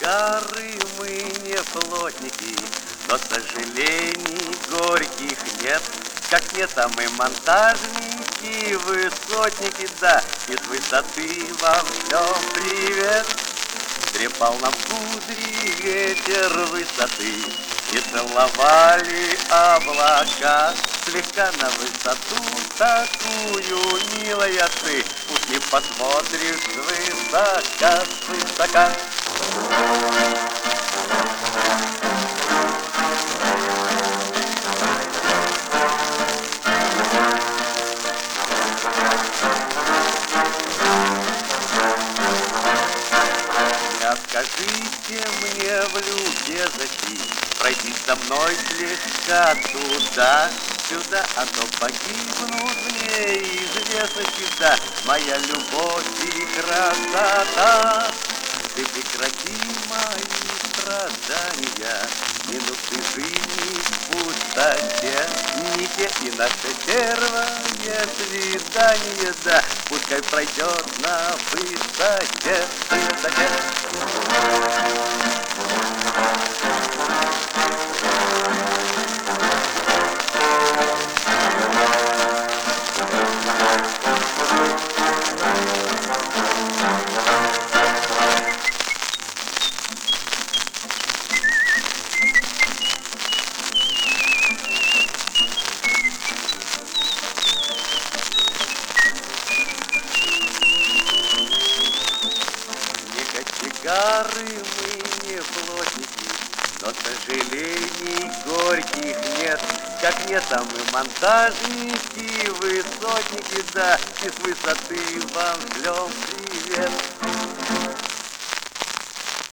кочегары, мы не плотники, но сожалений горьких нет. Как нет, а мы монтажники, высотники, да, и с высоты вам шлем привет. Трепал нам кудри ветер высоты, и целовали облака. Слегка на высоту такую, милая ты, пусть не посмотришь свысока, свысока. Скажите мне в любезности, пройди со мной слегка туда-сюда, а то погибнут мне известности, да, моя любовь и красота. Ты прекрати мои страдания, минуты жизни в пустоте, не те и наше первое свидание, да, пускай пройдет на высоте, высоте. Кочегары, мы не плотники, но сожалений горьких нет. Как нет, а мы монтажники, высотники, да, и с высоты вам шлем привет.